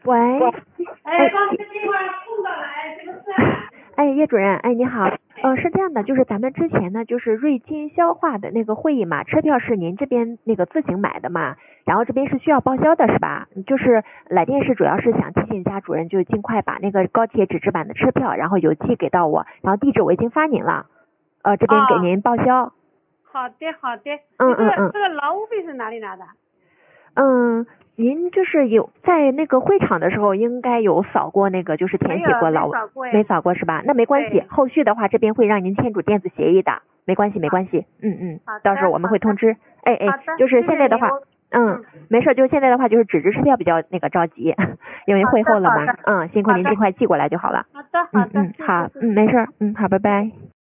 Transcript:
喂， 哎，刚才电话碰到了，哎，这个是。 哎，叶主任，哎，你好，是这样的，就是咱们之前呢，就是瑞金消化的那个会议嘛，车票是您这边那个自行买的嘛，然后这边是需要报销的是吧？就是来电是主要是想提醒一下主任，就尽快把那个高铁纸质版的车票，然后邮寄给到我，然后地址我已经发您了，这边给您报销。 好的，好的。 嗯。 这个劳务费是哪里拿的？ 您就是有在那个会场的时候，应该有扫过那个，就是填写过劳务，没扫过是吧？那没关系，后续的话这边会让您签署电子协议的，没关系。到时候我们会通知。哎，就是现在的话，没事，就是现在的话就是纸质车票比较那个着急，因为会后了嘛，辛苦您尽快寄过来就好了。 好的， 好，没事，好，拜拜。